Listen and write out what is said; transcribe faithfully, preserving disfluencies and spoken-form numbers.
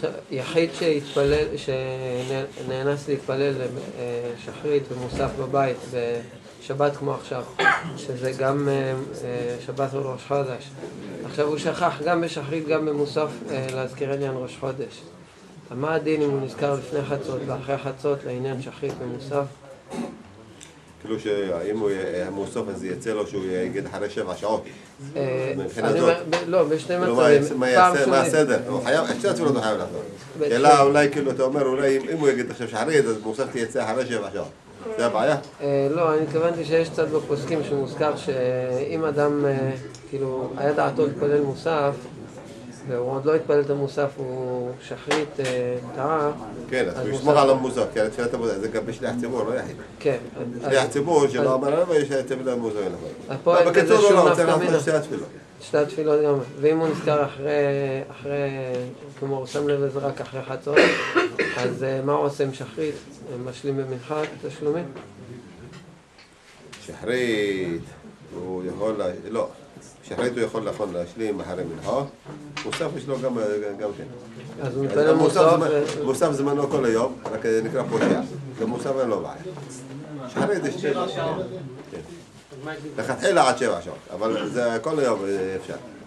יחיד שהתפלל, שנאנס להתפלל שחרית ומוסף בבית בשבת כמו עכשיו, שזה גם שבת או ראש חודש. עכשיו הוא שכח גם בשחרית גם במוסף להזכיר עניין ראש חודש. מה הדין אם הוא נזכר לפני חצות ואחרי חצות לעניין שחרית ומוסף? כאילו שאם הוא המוסף אז יצא לו שהוא יגיד אחרי שבע שעות. לא, בשני מצבים. מה הסדר? הוא חייב, שתי התפילות הוא חייב לעשות. שאלה אולי כאילו אתה אומר אולי אם הוא יגיד עכשיו שחרית אז מוסף תייצא אחרי שבע שעות. זה הבעיה? לא, אני התכוונתי שיש צד בפוסקים שמוזכר שאם אדם כאילו היה דעתו להתפלל מוסף והוא עוד לא התפלל את המוסף, הוא שחרית טעה. כן, אז הוא ישמור על המוסף, כי תפילת המוסף זה גם בשליח ציבור, לא יחיד. כן. שליח ציבור שלא אמר לנו יש תפילת המוסף. הפועל כזה שום נפקא מינה. שתי התפילות. שתי התפילות גם. ואם הוא נזכר אחרי, כמו הוא שם לב לזה רק אחרי חצות, אז מה הוא עושה עם שחרית? משלים במנחה תשלומים? שחרית, הוא יכול, לא. שחרית הוא יכול נכון להשלים אחרי מנחה, מוסף יש לו גם כן. אז הוא מתפלל מוסף? מוסף זמנו כל היום, רק נקרא פושע. גם מוסף אין לו בעיה. שחרית יש שתי שעות. לכתחילה עד שבע שעות, אבל זה כל היום אפשר.